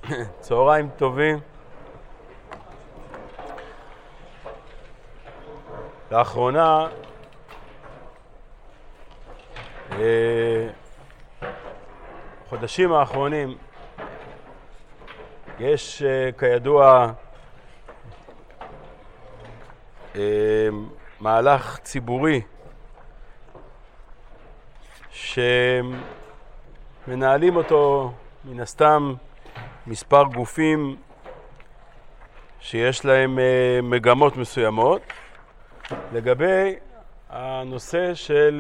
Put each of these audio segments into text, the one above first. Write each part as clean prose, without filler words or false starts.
צהריים טובים. לאחרונה חודשים האחרונים יש כידוע מהלך ציבורי שמנהלים אותו מן הסתם מספר גופים שיש להם מגמות מסוימות לגבי הנושא של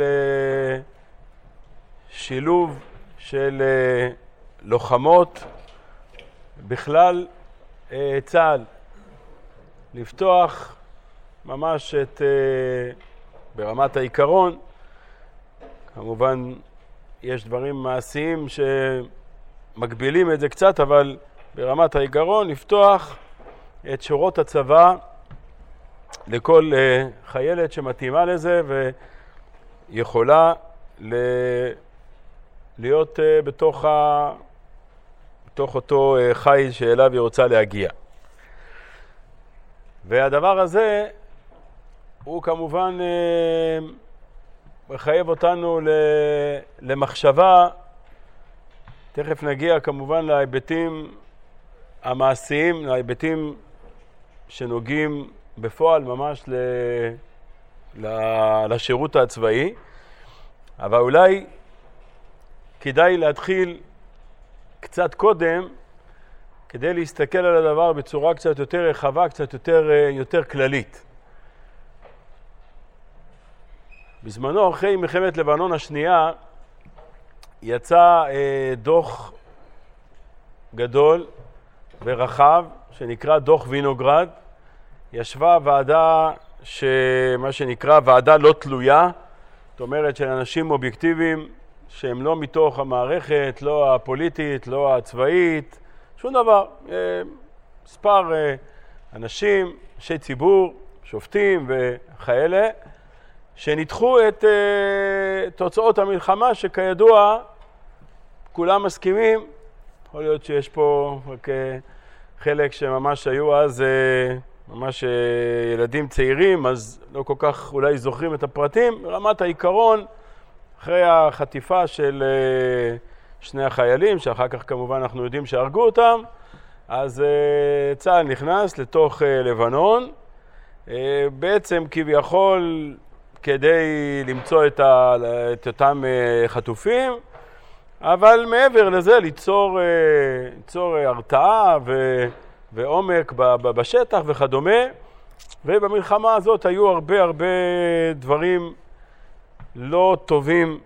שילוב של לוחמות בכלל צה"ל, לפתוח ממש את ברמת העיקרון. כמובן יש דברים מעשיים שמגבילים את זה קצת, אבל ברמת העיקרון לפתוח את שורות הצבא לכל חיילת שמתאימה לזה ויכולה להיות בתוך אותו חיל שאליו היא רוצה להגיע. והדבר הזה הוא כמובן מחייב אותנו למחשבה. תכף נגיע כמובן להיבטים המעשיים, להיבטים שנוגעים בפועל ממש לשירות הצבאי, אבל אולי כדאי להתחיל קצת קודם כדי להסתכל על הדבר בצורה קצת יותר רחבה, קצת יותר כללית. בזמנו, אחרי מלחמת לבנון השנייה, יצא דוח גדול ורחב שנקרא דוח וינוגרד. ישבה ועדה שמה שנקרא ועדה לא תלויה, זאת אומרת של אנשים אובייקטיביים שהם לא מתוך המערכת, לא הפוליטית, לא הצבאית, שום דבר. מספר אנשים, אנשי ציבור, שופטים וכאלה, שניתחו את תוצאות המלחמה שכידוע כולם מסכימים. יכול להיות שיש פה רק חלק שממש היו אז ממש ילדים צעירים, אז לא כל כך אולי זוכרים את הפרטים. ברמת העיקרון, אחרי החטיפה של שני החיילים, שאחר כך כמובן אנחנו יודעים שהרגו אותם, אז צה"ל נכנס לתוך לבנון, בעצם כביכול כדי למצוא את אותם חטופים, אבל מעבר לזה ליצור הרתעה ועומק בשטח וכדומה. ובמלחמה הזאת היו הרבה דברים לא טובים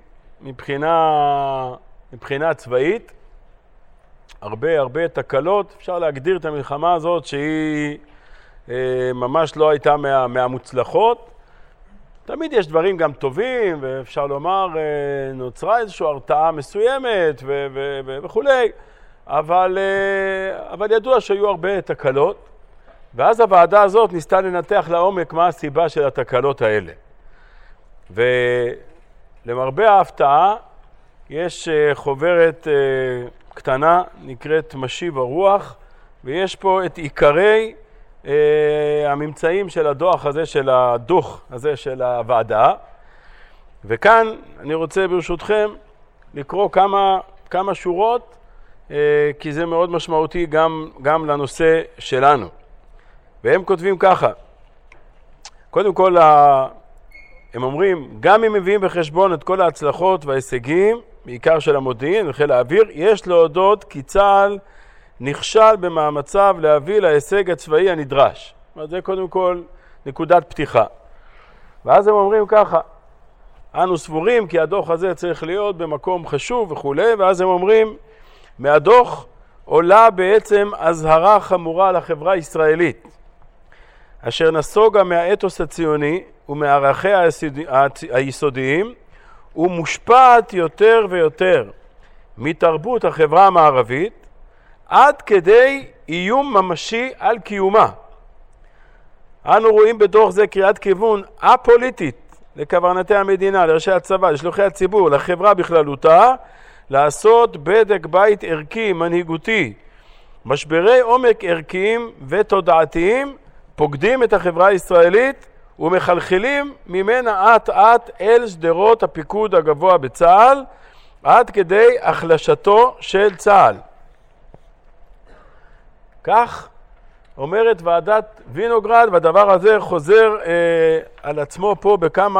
מבחינה צבאית, הרבה תקלות. אפשר להגדיר את המלחמה הזאת שהיא ממש לא הייתה מהמוצלחות. תמיד יש דברים גם טובים, ואפשר לומר נוצרה איזושהי הרתעה מסוימת וכולי, אבל ידוע שהיו הרבה תקלות, ואז הוועדה הזאת ניסתה לנתח לעומק מה הסיבה של התקלות האלה. ולמרבה ההפתעה יש חוברת קטנה נקראת משיב הרוח, ויש פה את עיקרי הממצאים של הדוח הזה של הוועדה. וכאן אני רוצה ברשותכם לקרוא כמה שורות, כי זה מאוד משמעותי גם לנושא שלנו. והם כותבים ככה: קודם כל הם אומרים, גם אם מביאים בחשבון את כל ההצלחות וההישגים, בעיקר של המודיעין וחיל האוויר, יש להודות כי צה"ל נכשל במאמציו להביא להישג הצבאי הנדרש. זה קודם כל נקודת פתיחה. ואז הם אומרים ככה: אנו סבורים כי הדוח הזה צריך להיות במקום חשוב וכו'. ואז הם אומרים, מהדוח עולה בעצם הזהרה חמורה לחברה הישראלית, אשר נסוגה מהאתוס הציוני ומערכיה היסודיים, ומושפעת יותר ויותר מתרבות החברה המערבית, עד כדי איום ממשי על קיומה. אנו רואים בדוח זה קריאת כיוון הפוליטית לקברניטי המדינה, לראשי הצבא, לשלוחי הציבור, לחברה בכללותה, לעשות בדק בית ערכי, מנהיגותי משברי עומק ערכיים ותודעתיים פוקדים את החברה הישראלית ומחלחלים ממנה אט אל שדרות הפיקוד הגבוה בצה"ל, עד כדי החלשתו של צה"ל. כך אומרת ועדת וינוגרד, והדבר הזה חוזר על עצמו פה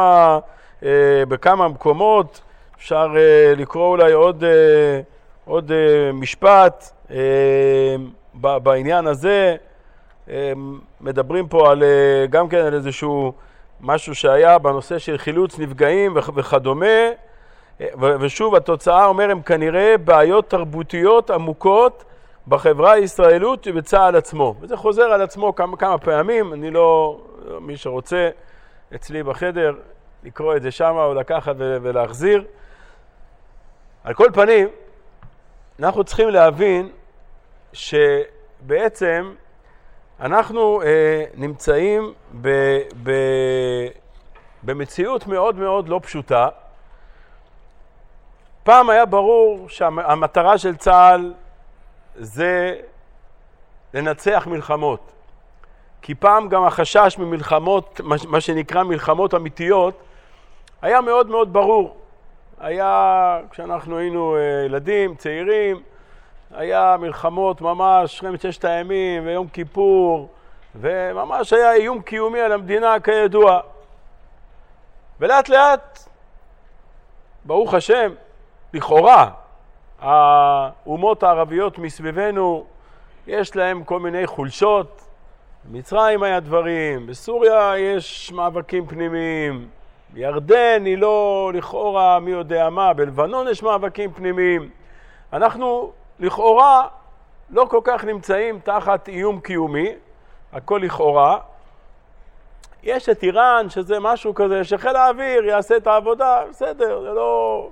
בכמה מקומות. אפשר לקרוא אולי עוד משפט בעניין הזה. מדברים פה גם כן על איזשהו משהו שהיה בנושא של חילוץ נפגעים וכדומה, ושוב התוצאה אומר הם כנראה בעיות תרבותיות עמוקות בחברה הישראלית ובצה"ל עצמו, וזה חוזר על עצמו כמה פעמים. אני לא, מי שרוצה אצלי בחדר לקרוא את זה שם או לקחת ולהחזיר. על כל פנים אנחנו צריכים להבין שבעצם אנחנו נמצאים במציאות מאוד מאוד לא פשוטה. פעם היה ברור שהמטרה של צה"ל זה לנצח מלחמות, כי פעם גם החשש ממלחמות, מה שנקרא מלחמות אמיתיות, היה מאוד מאוד ברור. היה, כשאנחנו היינו ילדים, צעירים, היה מלחמות ממש, מלחמת ששת הימים ויום כיפור, וממש היה איום קיומי על המדינה כידוע. ולאט לאט, ברוך השם, לכאורה, האומות הערביות מסביבנו, יש להם כל מיני חולשות. במצרים היה דברים, בסוריה יש מאבקים פנימיים, בירדן היא לא לכאורה מי יודע מה, בלבנון יש מאבקים פנימיים. אנחנו לכאורה לא כל כך נמצאים תחת איום קיומי, הכל לכאורה. יש את איראן שזה משהו כזה שחיל האוויר יעשה את העבודה, בסדר, זה לא...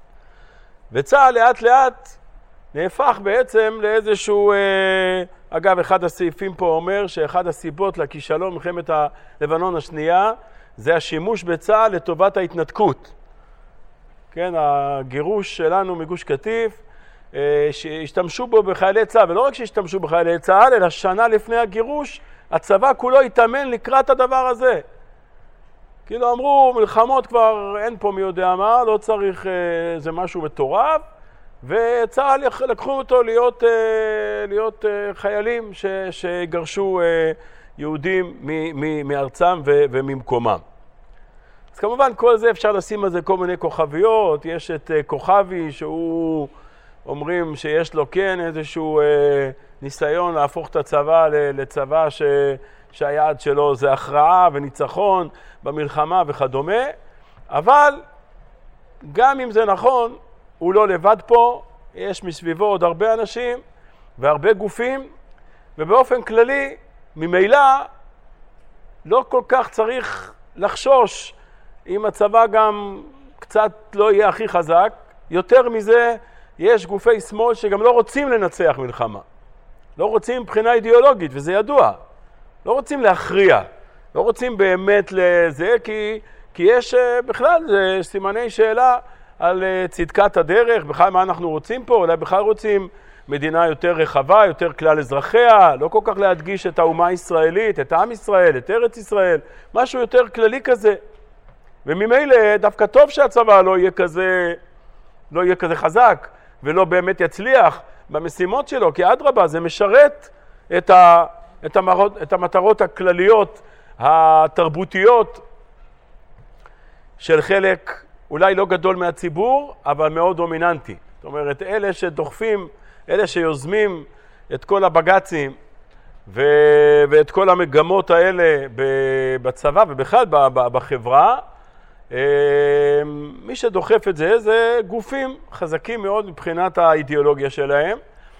וצה"ל לאט לאט נהפך בעצם לאיזשהו... אגב, אחד הסעיפים פה אומר שאחד הסיבות לכישלון מלחמת לבנון השנייה זה השימוש בצה"ל לטובת ההתנתקות. כן, הגירוש שלנו מגוש קטיף, שהשתמשו בו בחיילי צה"ל, ולא רק שהשתמשו בחיילי צה"ל, אלא שנה לפני הגירוש, הצבא כולו התאמן לקראת הדבר הזה. כאילו אמרו, מלחמות כבר אין פה מי יודע מה, לא צריך זה משהו מטורף, וצה"ל לקחו אותו להיות חיילים שגרשו יהודים מארצם וממקומם. אז כמובן כל זה אפשר לשים על זה כל מיני כוכביות. יש את כוכבי שהוא אומרים שיש לו כן איזשהו ניסיון להפוך את הצבא לצבא שהיעד שלו זה הכרעה וניצחון במלחמה וכדומה, אבל גם אם זה נכון, הוא לא לבד פה, יש מסביבו עוד הרבה אנשים והרבה גופים, ובאופן כללי ממילא לא כל כך צריך לחשוש אם הצבא גם קצת לא יהיה הכי חזק. יותר מזה, יש גופי שמאל שגם לא רוצים לנצח מלחמה, לא רוצים מבחינה אידיאולוגית, וזה ידוע, לא רוצים להכריע, לא רוצים באמת לזה, כי יש בכלל סימני שאלה על צדקת הדרך, בכלל מה אנחנו רוצים פה. אולי בכלל רוצים מדינה יותר רחבה, יותר כלל אזרחיה, לא כל כך להדגיש את האומה הישראלית, את עם ישראל, את ארץ ישראל, משהו יותר כללי כזה. וממילא דווקא טוב שהצבא לא יהיה כזה חזק, ולא באמת יצליח במשימות שלו, כי אדרבה זה משרת את המטרות הכלליות, התרבותיות של חלק אולי לא גדול מהציבור, אבל מאוד דומיננטי. זאת אומרת, אלה שדוחפים, אלה שיוזמים את כל הבג"צים ואת כל המגמות האלה בצבא ובכלל בחברה, מי שדוחף את זה גופים חזקים מאוד מבחינת האידיאולוגיה שלהם,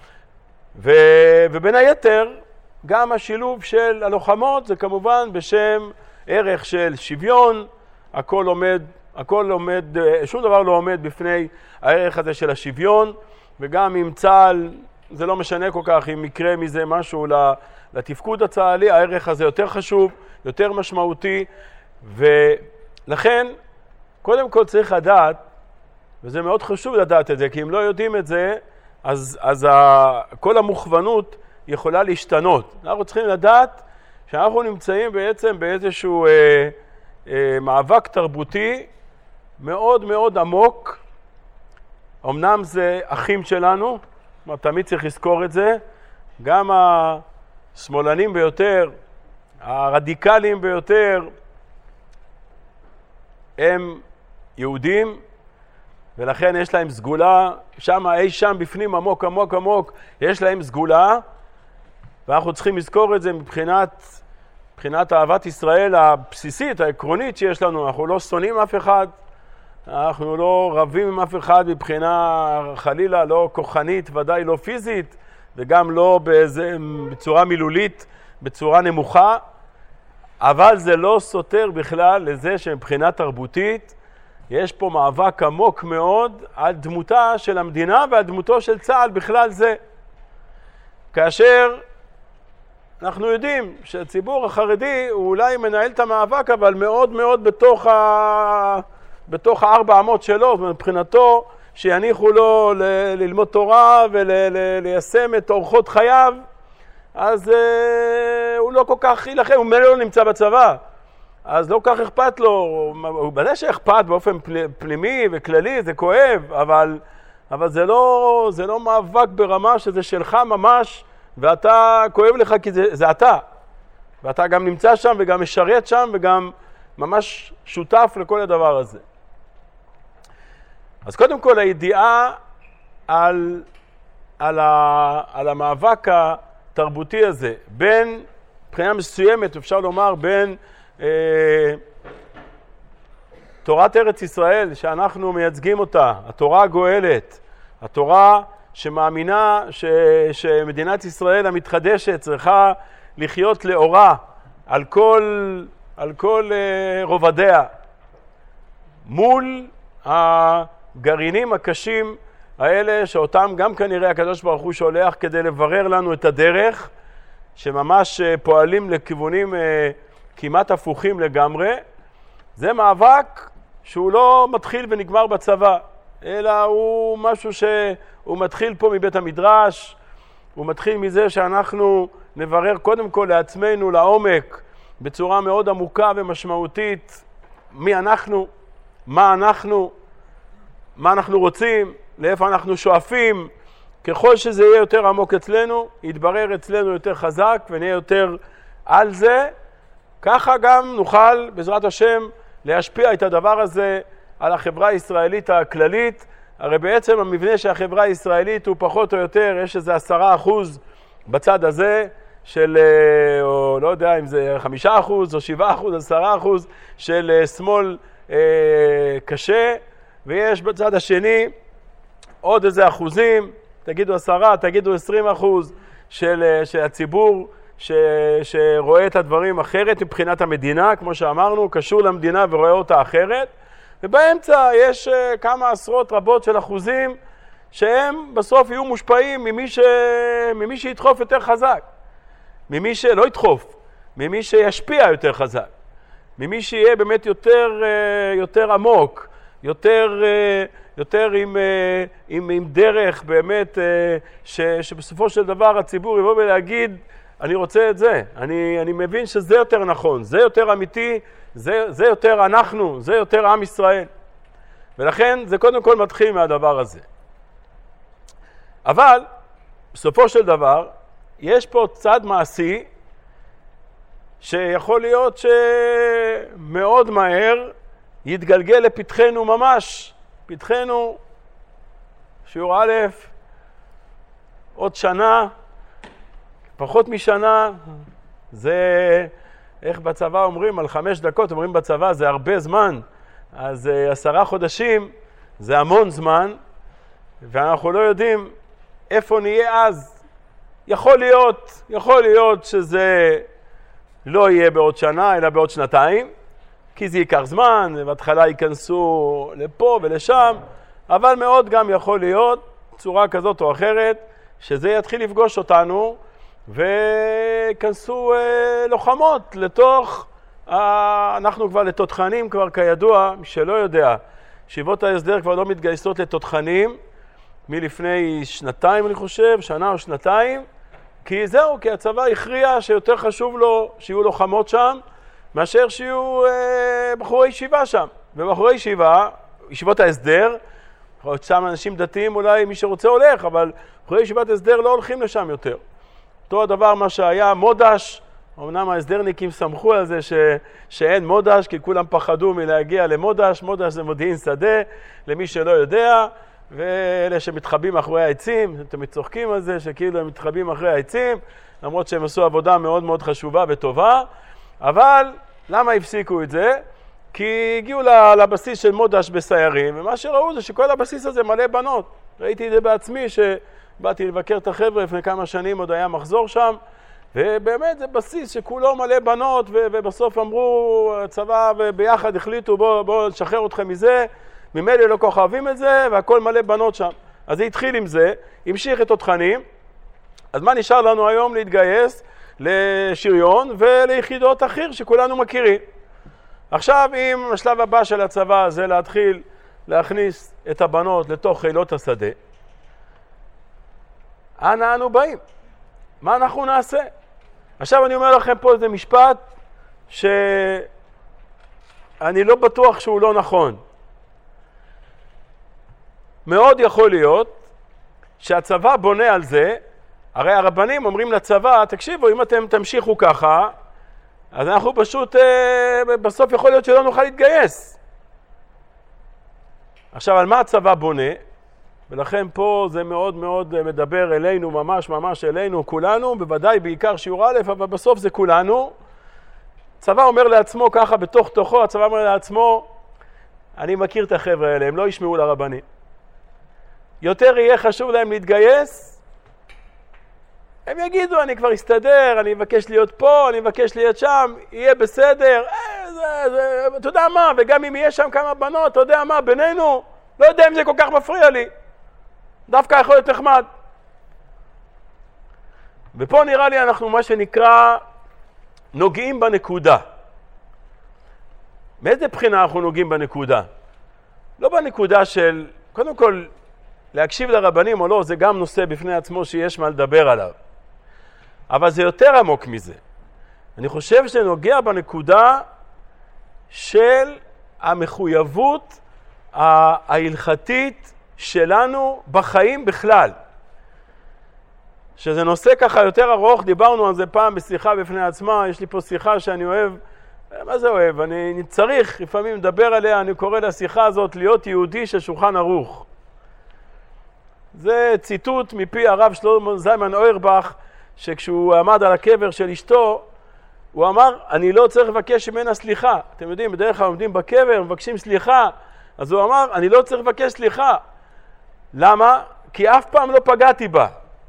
ובין היתר גם השילוב של הלוחמות זה כמובן בשם ערך של שוויון. הכל עומד, שום דבר לא עומד בפני הערך הזה של השוויון, וגם עם צה"ל זה לא משנה כל כך אם יקרה מזה משהו לתפקוד הצה"לי, הערך הזה יותר חשוב, יותר משמעותי, ולכן קודם כל צריך לדעת, וזה מאוד חשוב לדעת את זה, כי אם לא יודעים את זה, אז כל המוכוונות יכולה להשתנות. אנחנו צריכים לדעת שאנחנו נמצאים בעצם באיזשהו מאבק תרבותי מאוד מאוד עמוק. אמנם זה אחים שלנו, תמיד צריך לזכור את זה, גם השמאלנים ביותר, הרדיקליים ביותר, הם יהודים, ולכן יש להם סגולה, שם אי שם בפנים עמוק עמוק עמוק, יש להם סגולה, ואנחנו צריכים לזכור את זה מבחינת אהבת ישראל הבסיסית, העקרונית שיש לנו. אנחנו לא שונאים אף אחד, אנחנו לא רבים עם אף אחד מבחינה חלילה, לא כוחנית, ודאי לא פיזית, וגם לא בצורה מילולית, בצורה נמוכה, אבל זה לא סותר בכלל לזה שמבחינה תרבותית יש פה מאבק עמוק מאוד על דמותה של המדינה ועל דמותו של צה"ל בכלל זה. כאשר אנחנו יודעים שהציבור החרדי הוא אולי מנהל את המאבק, אבל מאוד מאוד בתוך הארבע אמות שלו, מבחינתו שיניחו לו ללמוד תורה וליישם את אורחות חייו, אז הוא לא כל כך ילחם, הוא לא נמצא בצבא, אז לא כל כך אכפת לו. הוא בדרך שאכפת באופן פנימי וכללי, זה כואב, אבל זה לא מאבק ברמה שזה שלך ממש, ואתה כואב לך כי זה אתה, ואתה גם נמצא שם וגם משרת שם וגם ממש שותף לכל הדבר הזה. אז קודם כל הידיעה על המאבק התרבותי הזה, בין מבחינה מסוימת אפשר לומר בין תורת ארץ ישראל שאנחנו מייצגים אותה, התורה הגואלת, התורה שמאמינה שמדינת ישראל המתחדשת צריכה לחיות לאורה על כל רובדיה, מול הגרעינים הקשים האלה שאותם גם כנראה הקדוש ברוך הוא שולח כדי לברר לנו את הדרך, שממש פועלים לכיוונים כמעט הפוכים לגמרי. זה מאבק שהוא לא מתחיל ונגמר בצבא, אלא הוא משהו שהוא מתחיל פה מבית המדרש, הוא מתחיל מזה שאנחנו נברר קודם כל לעצמנו לעומק, בצורה מאוד עמוקה ומשמעותית, מי אנחנו, מה אנחנו רוצים, לאיפה אנחנו שואפים. ככל שזה יהיה יותר עמוק אצלנו, יתברר אצלנו יותר חזק ונהיה יותר על זה, ככה גם נוכל בעזרת השם להשפיע את הדבר הזה על החברה הישראלית הכללית. הרי בעצם המבנה של החברה הישראלית הוא פחות או יותר, יש איזה 10% בצד הזה של, או לא יודע אם זה 5% או 7%, 10% של שמאל קשה, ויש בצד השני עוד איזה אחוזים, תגידו 10, תגידו 20% של הציבור שרואה את הדברים אחרת מבחינת המדינה, כמו שאמרנו, קשור למדינה ורואה אותה אחרת, ובאמצע יש כמה עשרות רבות של אחוזים שהם בסוף יהיו מושפעים ממי שידחוף יותר חזק, ממי שלא ידחוף, ממי שישפיע יותר חזק, ממי שיהיה באמת יותר עמוק, יותר עם דרך באמת שבסופו של דבר הציבור יבוא ולהגיד אני רוצה את זה, אני מבין שזה יותר נכון, זה יותר אמיתי, זה יותר אנחנו, זה יותר עם ישראל. ולכן זה קודם כל מתחיל מהדבר הזה. אבל בסופו של דבר יש פה צד מעשי שיכול להיות שמאוד מהר יתגלגל לפתחנו ממש, פתחנו שיעור א', עוד שנה, פחות משנה, זה איך בצבא אומרים, על 5 דקות אומרים בצבא זה הרבה זמן, אז 10 חודשים זה המון זמן, ואנחנו לא יודעים איפה נהיה אז. יכול להיות שזה לא יהיה בעוד שנה, אלא בעוד שנתיים, כי זה ייקח זמן, ובהתחלה ייכנסו לפה ולשם, אבל מאוד גם יכול להיות, צורה כזאת או אחרת, שזה יתחיל לפגוש אותנו, וכנסו לוחמות לתוך, אנחנו כבר לתותחנים, כבר כידוע, מי שלא יודע, ישיבות ההסדר כבר לא מתגייסות לתותחנים, מלפני 2 אני חושב, 1 או 2, כי זהו, כי הצבא הכריע שיותר חשוב לו שיהיו לוחמות שם, מאשר שיהיו בחורי ישיבה שם. ובחורי ישיבה, ישיבות ההסדר, שם אנשים דתיים אולי מי שרוצה הולך, אבל בחורי ישיבת הסדר לא הולכים לשם יותר. אותו הדבר מה שהיה מודש, אמנם ההסדרניקים סמכו על זה שאין מודש, כי כולם פחדו מלהגיע למודש, מודש זה מודיעין שדה, למי שלא יודע, ואלה שמתחבאים אחרי העצים, אתם צוחקים על זה שכאילו הם מתחבאים אחרי העצים, למרות שהם עשו עבודה מאוד מאוד חשובה וטובה, אבל למה הפסיקו את זה? כי הגיעו לבסיס של מודש בסיירים, ומה שראו זה שכל הבסיס הזה מלא בנות. ראיתי את זה בעצמי שבאתי לבקר את החבר'ה לפני כמה שנים, עוד היה מחזור שם, ובאמת זה בסיס שכולו מלא בנות, ובסוף אמרו, הצבא וביחד החליטו בואו נשחרר אתכם מזה, ממילא לא כל כך אוהבים את זה, והכל מלא בנות שם. אז זה התחיל עם זה, המשיך את התותחנים, אז מה נשאר לנו היום? להתגייס לשריון וליחידות אחר שכולנו מכירים. עכשיו, אם השלב הבא של הצבא זה להתחיל להכניס את הבנות לתוך חילות השדה, אנה אנו באים? מה אנחנו נעשה? עכשיו אני אומר לכם פה איזה משפט שאני לא בטוח שהוא לא נכון. מאוד יכול להיות שהצבא בונה על זה, הרי הרבנים אומרים לצבא, תקשיבו, אם אתם תמשיכו ככה, אז אנחנו פשוט, בסוף יכול להיות שלא נוכל להתגייס. עכשיו, על מה הצבא בונה? ולכן פה זה מאוד מאוד מדבר אלינו, ממש ממש אלינו, כולנו, בוודאי בעיקר שיעור א', אבל בסוף זה כולנו. הצבא אומר לעצמו ככה, בתוך תוכו, הצבא אומר לעצמו, אני מכיר את החבר'ה האלה, הם לא ישמעו לרבנים. יותר יהיה חשוב להם להתגייס, הם יגידו, אני כבר אסתדר, אני מבקש להיות פה, אני מבקש להיות שם, יהיה בסדר, אתה יודע מה, וגם אם יהיה שם כמה בנות, אתה יודע מה, בינינו, לא יודע אם זה כל כך מפריע לי, דווקא יכול להיות נחמד. ופה נראה לי אנחנו מה שנקרא נוגעים בנקודה. מאיזה בחינה אנחנו נוגעים בנקודה? לא בנקודה של, קודם כל, להקשיב לרבנים או לא, זה גם נושא בפני עצמו שיש מה לדבר עליו. אבל זה יותר עמוק מזה. אני חושב שזה נוגע בנקודה של המחויבות ההלכתית שלנו בחיים בכלל. שזה נושא ככה יותר ארוך, דיברנו על זה פעם בשיחה בפני עצמה, יש לי פה שיחה שאני אוהב, מה זה אוהב? אני צריך לפעמים לדבר עליה, אני קורא לשיחה הזאת להיות יהודי של שולחן ערוך. זה ציטוט מפי הרב שלמה זלמן אוירבך, שכשהוא עמד על הקבר של אשתו, הוא אמר, אני לא צריך לבקש ממנה סליחה. אתם יודעים, בדרך כלל עומדים בקבר, מבקשים סליחה. אז הוא אמר, אני לא צריך לבקש סליחה. למה? כי אף פעם לא פגעתי בה.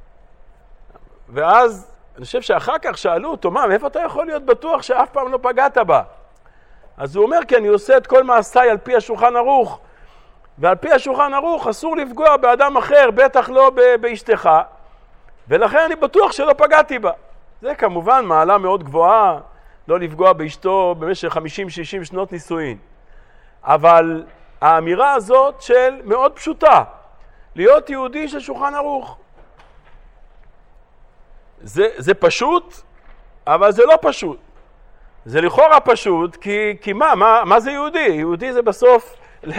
ואז אני חושב שאחר כך שאלו אותו, מה, מאיפה אתה יכול להיות בטוח שאף פעם לא פגעת בה? אז הוא אומר, כי אני עושה את כל מעשיי על פי השולחן ערוך. ועל פי השולחן ערוך אסור לפגוע באדם אחר, בטח לא באשתך. ולכן אני בטוח שלא פגעתי בה. זה כמובן מעלה מאוד גבוהה, לא לפגוע באשתו במשך 50-60 שנות נישואין. אבל האמירה הזאת של מאוד פשוטה, להיות יהודי של שולחן ערוך. זה פשוט, אבל זה לא פשוט. זה לכאורה פשוט, כי מה זה יהודי? יהודי זה בסוף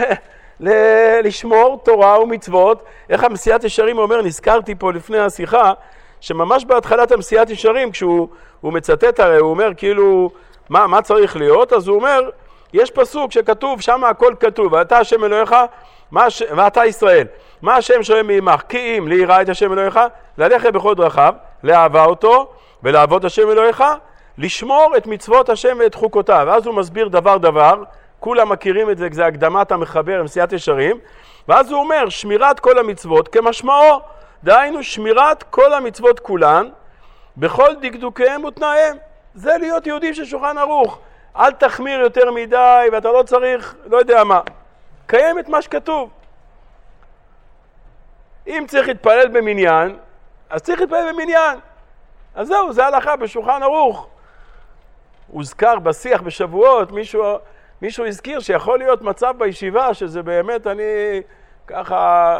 לשמור תורה ומצוות. איך המסיעת ישרים אומר, נזכרתי פה לפני השיחה, שממש בהתחלת המסיעת ישרים, כשהוא מצטט הרי, הוא אומר כאילו, מה צריך להיות? אז הוא אומר, יש פסוק שכתוב, שם הכל כתוב, ואתה השם אלוהיך, ואתה ישראל. מה השם שואל מעמך? כי אם ליראה את השם אלוהיך, ללכת בכל דרכיו, לאהבה אותו, ולעבוד השם אלוהיך, לשמור את מצוות השם ואת חוקותיו. ואז הוא מסביר דבר, כולם מכירים את זה, זה הקדמת המחבר למסיעת ישרים, ואז הוא אומר, שמירת כל המצוות כמשמעו, דהיינו שמירת כל המצוות כולן, בכל דקדוקיהם ותנאיהם. זה להיות יהודי של שולחן ערוך. אל תחמיר יותר מדי, ואתה לא צריך, לא יודע מה. קיים את מה שכתוב. אם צריך להתפלל במניין, אז צריך להתפלל במניין. אז זהו, זה הלכה בשולחן ערוך. הוזכר בשיח בשבועות, מישהו הזכיר שיכול להיות מצב בישיבה, שזה באמת אני ככה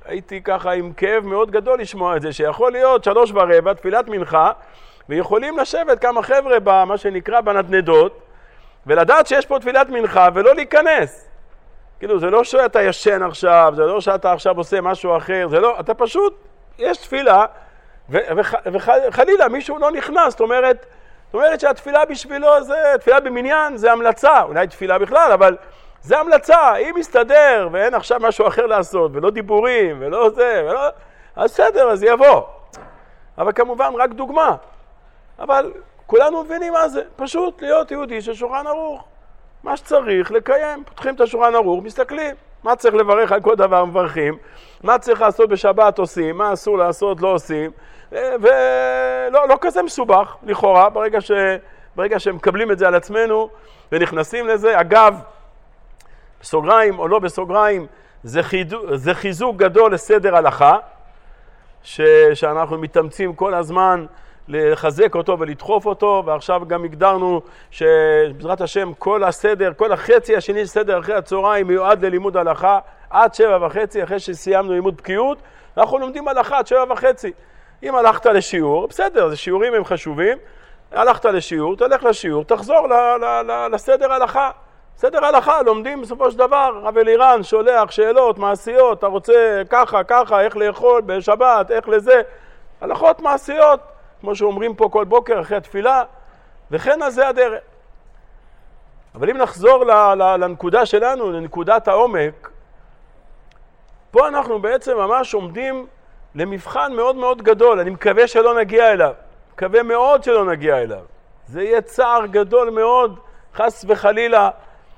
הייתי ככה עם כאב מאוד גדול לשמוע את זה, שיכול להיות 3:15, תפילת מנחה, ויכולים לשבת כמה חבר'ה במה שנקרא בנדנדות, ולדעת שיש פה תפילת מנחה ולא להיכנס. כאילו, זה לא שאתה ישן עכשיו, זה לא שאתה עכשיו עושה משהו אחר, זה לא, אתה פשוט, יש תפילה, וחלילה מישהו לא נכנס, זאת אומרת שהתפילה בשבילו זה, תפילה במניין זה המלצה, אולי תפילה בכלל, אבל זה המלצה, אם מסתדר ואין עכשיו משהו אחר לעשות, ולא דיבורים, ולא זה, ולא, אז בסדר, אז יבוא. אבל כמובן רק דוגמה. אבל כולנו מבינים מה זה, פשוט להיות יהודי של שולחן ערוך. מה שצריך לקיים, פותחים את השולחן ערוך, מסתכלים. מה צריך לברך על כל דבר מברכים, מה צריך לעשות בשבת עושים, מה אסור לעשות לא עושים, ולא כזה מסובך, לכאורה, ברגע שמקבלים את זה על עצמנו ונכנסים לזה. אגב, בסוגריים או לא בסוגריים, זה חיזוק גדול לסדר הלכה, שאנחנו מתאמצים כל הזמן לחזק אותו ולדחוף אותו, ועכשיו גם הגדרנו שבעזרת השם כל הסדר, כל החצי השני של סדר אחרי הצהריים מיועד ללימוד הלכה עד 7:30, אחרי שסיימנו לימוד בקיאות, אנחנו לומדים הלכה עד 7:30. אם הלכת לשיעור, בסדר, זה שיעורים הם חשובים, הלכת לשיעור, תלך לשיעור, תחזור לסדר הלכה. סדר הלכה, לומדים בסופו של דבר, רב אלירן שולח שאלות מעשיות, אתה רוצה ככה, איך לאכול בשבת, איך לזה, הלכות מעשיות, כמו שאומרים פה כל בוקר אחרי התפילה, וכן על זה הדרך. אבל אם נחזור לנקודה שלנו, לנקודת העומק, פה אנחנו בעצם ממש עומדים למבחן מאוד מאוד גדול, אני מקווה שלא נגיע אליו, מקווה מאוד שלא נגיע אליו. זה יהיה צער גדול מאוד, חס וחלילה.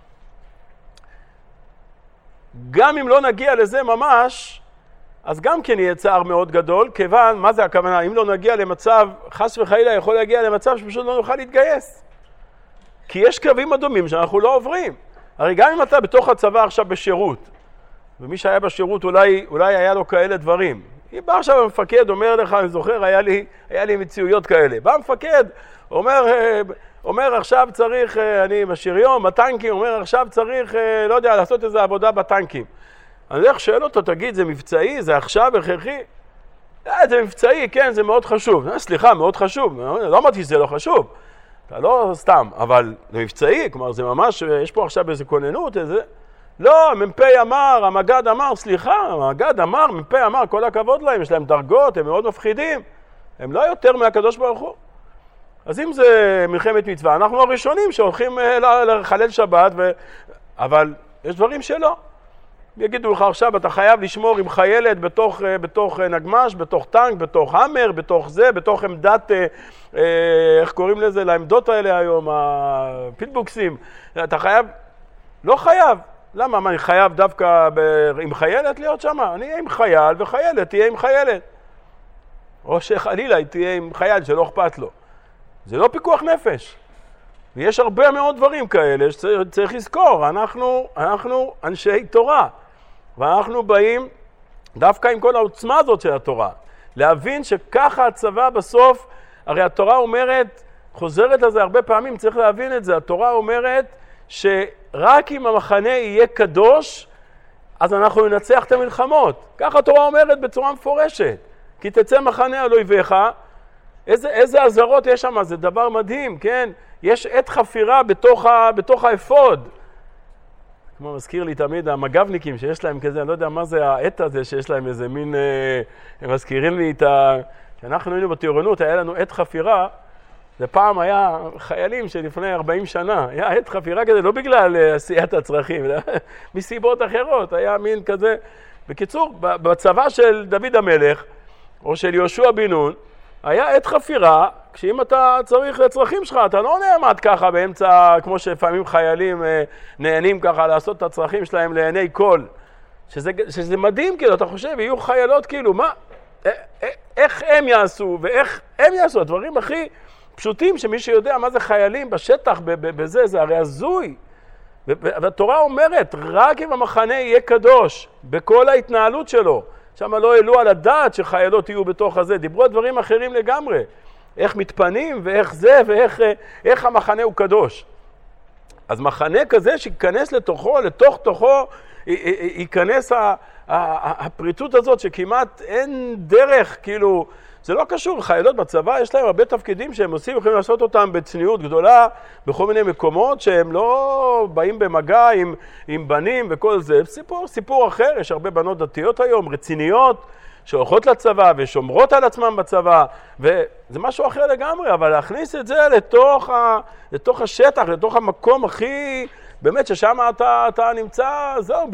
גם אם לא נגיע לזה ממש, אז גם כן יהיה צער מאוד גדול, כיוון, מה זה הכוונה? אם לא נגיע למצב, חס וחלילה יכול להגיע למצב שפשוט לא נוכל להתגייס. כי יש קווים אדומים שאנחנו לא עוברים. הרי גם אם אתה בתוך הצבא עכשיו בשירות, ומי שהיה בשירות אולי היה לו כאלה דברים. אם בא עכשיו המפקד, אומר לך, אני זוכר, היה לי מציאויות כאלה. בא המפקד, אומר עכשיו צריך, אני בשריון, בטנקים, אומר עכשיו צריך, לא יודע, לעשות איזו עבודה בטנקים. אני הולך שואל אותו, תגיד, זה מבצעי? זה עכשיו הכרחי? זה מבצעי, כן, זה מאוד חשוב. סליחה, מאוד חשוב. לא אמרתי שזה לא חשוב. אתה לא סתם, אבל זה מבצעי, כלומר, זה ממש, יש פה עכשיו איזו כוננות, איזה... לא, מ"פ אמר, המג"ד אמר, סליחה, המג"ד אמר, מ"פ אמר, כל הכבוד להם, יש להם דרגות, הם מאוד מפחידים. הם לא יותר מהקדוש ברוך הוא. אז אם זה מלחמת מצווה, אנחנו הראשונים שהולכים לחלל שבת, אבל יש דברים שלא. יגידו לך עכשיו, אתה חייב לשמור עם חיילת בתוך נגמש, בתוך טנק, בתוך המר, בתוך זה, בתוך עמדת, איך קוראים לזה, לעמדות האלה היום, הפיטבוקסים. אתה חייב? לא חייב. למה? מה, אני חייב דווקא עם חיילת להיות שם? אני אהיה עם חייל וחיילת תהיה עם חיילת. או שחלילה היא תהיה עם חייל שלא אכפת לו. זה לא פיקוח נפש. ויש הרבה מאוד דברים כאלה שצריך לזכור. אנחנו אנשי תורה. ואנחנו באים דווקא עם כל העוצמה הזאת של התורה. להבין שככה הצבא בסוף, הרי התורה אומרת, חוזרת לזה הרבה פעמים, צריך להבין את זה. התורה אומרת שרק אם המחנה יהיה קדוש, אז אנחנו ננצח את המלחמות. ככה התורה אומרת בצורה מפורשת. כי תצא מחנה על אויביך, איזה עזרות יש שם, זה דבר מדהים, כן? יש עת חפירה בתוך האפוד. כמו מזכיר לי תמיד המג"בניקים שיש להם כזה, אני לא יודע מה זה העת הזה שיש להם איזה מין, הם מזכירים לי כשאנחנו היינו בטירונות, היה לנו עת חפירה, זה פעם היה חיילים שלפני 40 שנה, היה עת חפירה כזה, לא בגלל עשיית הצרכים, אלא מסיבות אחרות, היה מין כזה. בקיצור, בצבא של דוד המלך, או של יהושע בן נון, היה עת חפירה, כשאם אתה צריך לצרכים שלך, אתה לא נעמד ככה באמצע, כמו שלפעמים חיילים נהנים ככה לעשות את הצרכים שלהם לעיני כל. שזה מדהים, כאילו, אתה חושב, יהיו חיילות כאילו, מה? איך הם יעשו, ואיך הם יעשו? הדברים הכי פשוטים שמי שיודע מה זה חיילים בשטח, בזה, זה הרי הזוי. והתורה אומרת, רק אם המחנה יהיה קדוש, בכל ההתנהלות שלו, שם לא העלו על הדעת שחיילות יהיו בתוך הזה, דיברו על דברים אחרים לגמרי. איך מתפנים ואיך זה ואיך המחנה הוא קדוש. אז מחנה כזה שיכנס לתוך תוכו ייכנס הפריטות הזאת שכמעט אין דרך, כאילו, זה לא קשור, חיילות בצבא יש להם הרבה תפקידים שהם עושים, יכולים לעשות אותם בצניעות גדולה, בכל מיני מקומות שהם לא באים במגע עם בנים וכל זה. סיפור אחר, יש הרבה בנות דתיות היום, רציניות, שהולכות לצבא ושומרות על עצמם בצבא, וזה משהו אחר לגמרי, אבל להכניס את זה לתוך השטח, לתוך המקום הכי, באמת ששם אתה נמצא, זהו,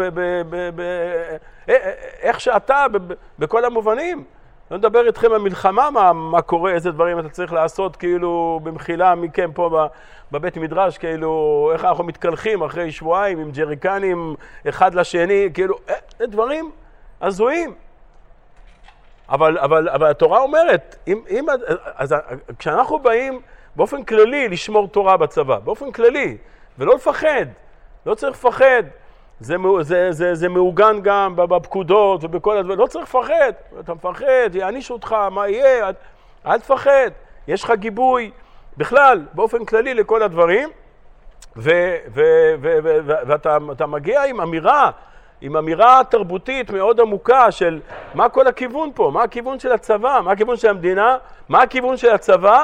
איך שאתה, בכל המובנים. לא נדבר איתכם במלחמה, מה קורה, איזה דברים אתה צריך לעשות, כאילו, במחילה מכם פה בבית מדרש, כאילו, איך אנחנו מתקלחים אחרי שבועיים עם ג'ריקנים אחד לשני, כאילו, דברים הזויים. אבל התורה אומרת, אז כשאנחנו באים באופן כללי לשמור תורה בצבא, באופן כללי, ולא לפחד, לא צריך לפחד, זה מעוגן גם בפקודות ובכל הדברים, לא צריך לפחד, אתה מפחד, יעניש אותך, מה יהיה, אל תפחד, יש לך גיבוי, בכלל, באופן כללי לכל הדברים, ואתה מגיע עם אמירה תרבותית מאוד עמוקה של מה כל הכיוון פה, מה הכיוון של הצבא, מה הכיוון של המדינה, מה הכיוון של הצבא,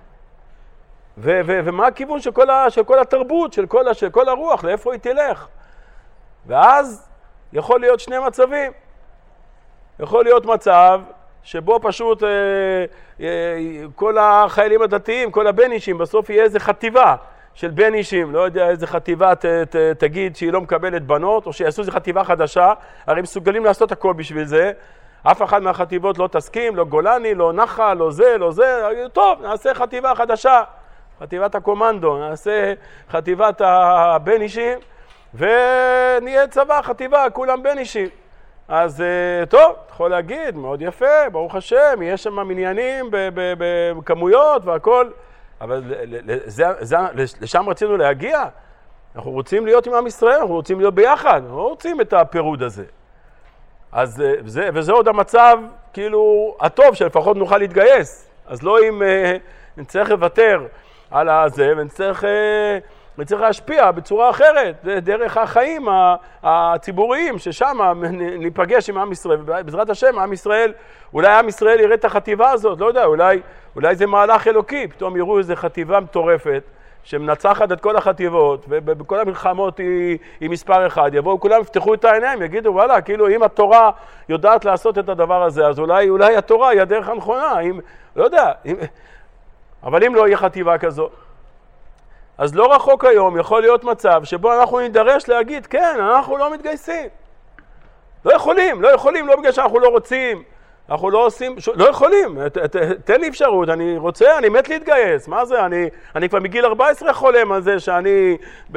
ומה הכיוון של כל התרבות, של כל הרוח, לאיפה היא תלך. ואז יכול להיות שני מצבים. יכול להיות מצב שבו פשוט כל החיילים הדתיים, כל הבנישים, בסוף יהיה איזה חטיבה של בנישים, לא יודע איזה חטיבה תגיד שהיא לא מקבלת בנות, או שיעשו איזו חטיבה חדשה, הרי מסוגלים לעשות הכל בשביל זה, אף אחד מהחטיבות לא תסכים, לא גולני, לא נחל, לא זה, טוב, נעשה חטיבה חדשה, חטיבת הקומנדו, נעשה חטיבת הבנישים, ונהיה צבא, חטיבה, כולם בנישים. אז טוב, יכול להגיד, מאוד יפה, ברוך השם, יש שם מניינים בכמויות והכל, אבל לשם רצינו להגיע. אנחנו רוצים להיות עם עם ישראל, אנחנו רוצים להיות ביחד, אנחנו לא רוצים את הפירוד הזה. וזה עוד המצב, כאילו, הטוב, שלפחות נוכל להתגייס. אז לא אם נצטרך לוותר על זה, ונצטרך להשפיע בצורה אחרת, דרך החיים הציבוריים, ששם ניפגש עם עם ישראל, ובעזרת השם, עם ישראל, אולי עם ישראל יראה את החטיבה הזאת, לא יודע, אולי זה מהלך אלוקי, פתאום יראו איזו חטיבה מטורפת, שמנצחת את כל החטיבות, ובכל המלחמות היא מספר אחד, יבואו כולם, יפתחו את העיניים, יגידו, וואלה, כאילו אם התורה יודעת לעשות את הדבר הזה, אז אולי התורה היא הדרך הנכונה, לא יודע, אבל אם לא יהיה חטיבה כזו, אז לא רחוק היום יכול להיות מצב שבו אנחנו נידרש להגיד, כן, אנחנו לא מתגייסים. לא יכולים, לא בגלל שאנחנו לא רוצים, אנחנו לא עושים, לא יכולים, תן לי אפשרות, אני רוצה, אני מת להתגייס, מה זה? אני כבר מגיל 14 חולם על זה שאני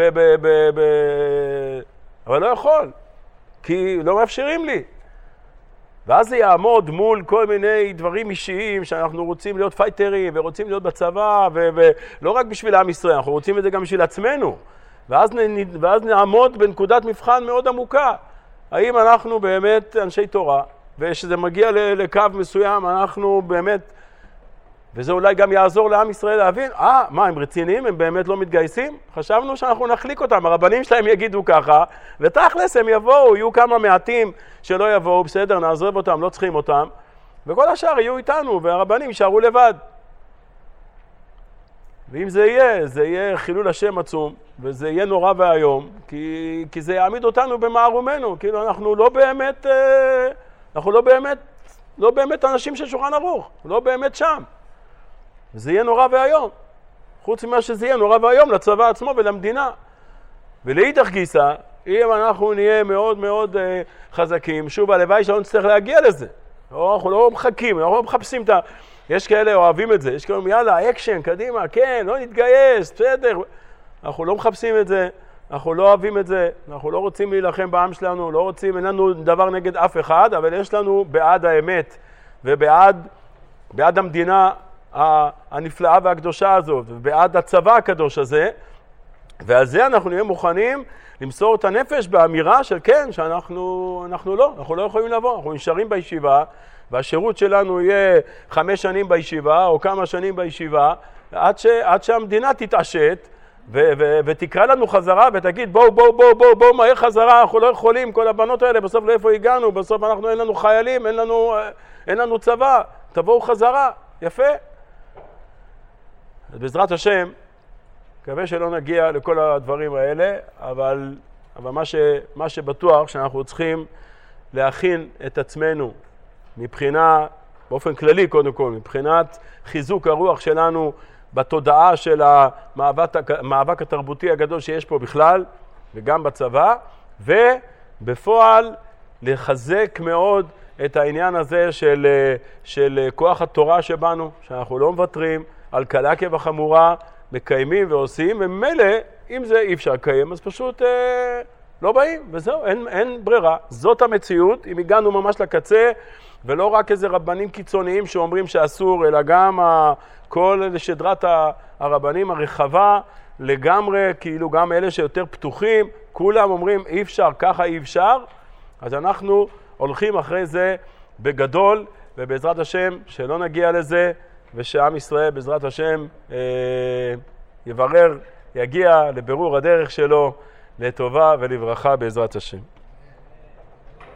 אבל לא יכול, כי לא מאפשרים לי. ואז זה יעמוד מול כל מיני דברים אישיים שאנחנו רוצים להיות פייטרים ורוצים להיות בצבא, ולא רק בשביל עם ישראל, אנחנו רוצים את זה גם בשביל עצמנו. ואז נעמוד בנקודת מבחן מאוד עמוקה. האם אנחנו באמת אנשי תורה, ושזה מגיע לקו מסוים, אנחנו באמת, וזה אולי גם יעזור לעם ישראל להבין, מה, הם רציניים? הם באמת לא מתגייסים? חשבנו שאנחנו נחליק אותם, הרבנים שלהם יגידו ככה, ותכלס הם יבואו, יהיו כמה מעטים שלא יבואו, בסדר, נעזוב אותם, לא צריכים אותם, וכל השאר יהיו איתנו, והרבנים יישארו לבד. ואם זה יהיה חילול השם עצום, וזה יהיה נורא והיום, כי זה יעמיד אותנו במערומנו, כאילו אנחנו לא באמת אנשים של שולחן ערוך, לא באמת שם. וזה יהיה נורא והיום. חוץ ממה שזה יהיה נורא והיום לצבא עצמו ולמדינה. ולאידך גיסא, אם אנחנו נהיה מאוד מאוד חזקים, שוב, הלוואי שלא נצטרך להגיע לזה. אנחנו לא מחכים, אנחנו לא מחפשים את יש כאלה אוהבים את זה, יש כאלה, יאללה, אקשן, קדימה, כן, לא נתגייס, בסדר. אנחנו לא מחפשים את זה, אנחנו לא אוהבים את זה, אנחנו לא רוצים להילחם בעם שלנו, לא רוצים, אין לנו דבר נגד אף אחד, אבל יש לנו בעד האמת ובעד המדינה הנפלאה והקדושה הזאת, ובעד הצבא הקדוש הזה, ועל זה אנחנו נהיה מוכנים למסור את הנפש באמירה של כן, שאנחנו לא יכולים לבוא, אנחנו נשארים בישיבה, והשירות שלנו יהיה 5 שנים בישיבה, או כמה שנים בישיבה, עד שהמדינה תתעשת, ותקרא לנו חזרה ותגיד בואו מהר חזרה, אנחנו לא יכולים, כל הבנות האלה בסוף לאיפה הגענו, בסוף אנחנו אין לנו חיילים, אין לנו צבא, תבואו חזרה, יפה. אז בעזרת השם, מקווה שלא נגיע לכל הדברים האלה, אבל מה שבטוח שאנחנו צריכים להכין את עצמנו מבחינה, באופן כללי קודם כל, מבחינת חיזוק הרוח שלנו בתודעה של המאבק התרבותי הגדול שיש פה בכלל, וגם בצבא, ובפועל לחזק מאוד את העניין הזה של כוח התורה שבנו, שאנחנו לא מוותרים, על קלה כבחמורה, מקיימים ועושים, וממילא, אם זה אי אפשר לקיים, אז פשוט לא באים, וזהו, אין ברירה. זאת המציאות, אם הגענו ממש לקצה, ולא רק איזה רבנים קיצוניים שאומרים שאסור, אלא גם כל שדרת הרבנים הרחבה לגמרי, כאילו גם אלה שיותר פתוחים, כולם אומרים אי אפשר, ככה אי אפשר, אז אנחנו הולכים אחרי זה בגדול, ובעזרת השם שלא נגיע לזה, ושעם ישראל בעזרת השם יברר, יגיע לבירור הדרך שלו לטובה ולברכה בעזרת השם.